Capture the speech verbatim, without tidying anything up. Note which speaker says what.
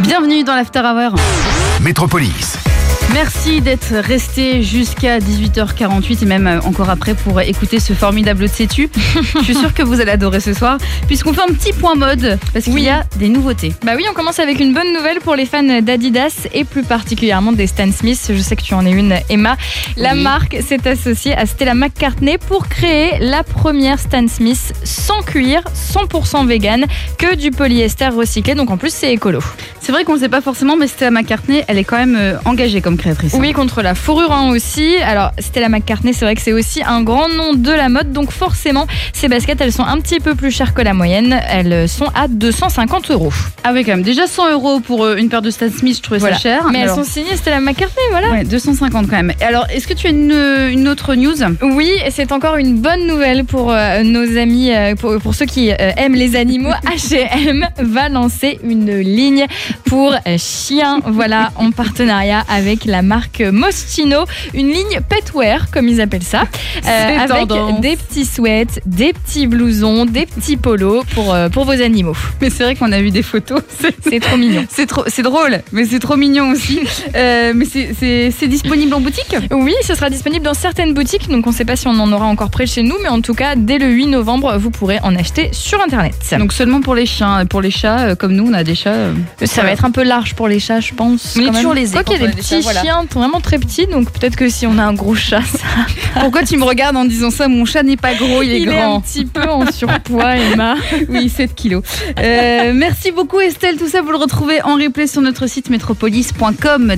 Speaker 1: Bienvenue dans l'After Hour.
Speaker 2: Métropolis.
Speaker 1: Merci d'être resté jusqu'à dix-huit heures quarante-huit et même encore après pour écouter ce formidable Sais-tu. Je suis sûre que vous allez adorer ce soir puisqu'on fait un petit point mode parce qu'il
Speaker 3: oui.
Speaker 1: y a des nouveautés.
Speaker 3: Bah oui, on commence avec une bonne nouvelle pour les fans d'Adidas et plus particulièrement des Stan Smith. Je sais que tu en es une, Emma. La
Speaker 1: oui.
Speaker 3: marque s'est associée à Stella McCartney pour créer la première Stan Smith sans cuir, cent pour cent vegan, que du polyester recyclé. Donc en plus, c'est écolo.
Speaker 1: C'est vrai qu'on ne le sait pas forcément, mais Stella McCartney, elle est quand même euh, engagée comme créatrice.
Speaker 3: Oui, contre la fourrure hein, aussi. Alors, Stella McCartney, c'est vrai que c'est aussi un grand nom de la mode. Donc forcément, ces baskets, elles sont un petit peu plus chères que la moyenne. Elles sont à deux cent cinquante euros.
Speaker 1: Ah oui, quand même. Déjà cent euros pour euh, une paire de Stan Smith, je trouvais
Speaker 3: voilà.
Speaker 1: ça cher.
Speaker 3: Mais
Speaker 1: alors...
Speaker 3: elles sont signées Stella McCartney, voilà.
Speaker 1: Ouais, deux cent cinquante quand même. Et alors, est-ce que tu as une, une autre news ?
Speaker 3: Oui, c'est encore une bonne nouvelle pour euh, nos amis, euh, pour, pour ceux qui euh, aiment les animaux. H et M va lancer une ligne pour euh, chiens, voilà, en partenariat avec la marque Moschino, une ligne petwear, comme ils appellent ça, euh, avec
Speaker 1: tendance.
Speaker 3: des petits sweats, des petits blousons, des petits polos pour, euh, pour vos animaux.
Speaker 1: Mais c'est vrai qu'on a vu des photos. C'est,
Speaker 3: c'est trop mignon.
Speaker 1: C'est, trop, c'est drôle, mais c'est trop mignon aussi. euh, mais c'est, c'est, c'est disponible en boutique ?
Speaker 3: Oui, ce sera disponible dans certaines boutiques, donc on ne sait pas si on en aura encore près de chez nous, mais en tout cas, dès le huit novembre, vous pourrez en acheter sur Internet.
Speaker 1: Donc seulement pour les chiens, pour les chats, euh, comme nous, on a des chats. Euh,
Speaker 3: ça va être un peu large pour les chats, je pense.
Speaker 1: On est toujours les
Speaker 3: Quoi qu'il y a des petits chats, voilà. chiens vraiment très petits, donc peut-être que si on a un gros chat, ça...
Speaker 1: Pourquoi tu me regardes en disant ça ? Mon chat n'est pas gros, il est
Speaker 3: il
Speaker 1: grand.
Speaker 3: Il est un petit peu en surpoids, Emma.
Speaker 1: Oui, sept kilos. Euh, merci beaucoup Estelle, tout ça vous le retrouvez en replay sur notre site métropolis point com.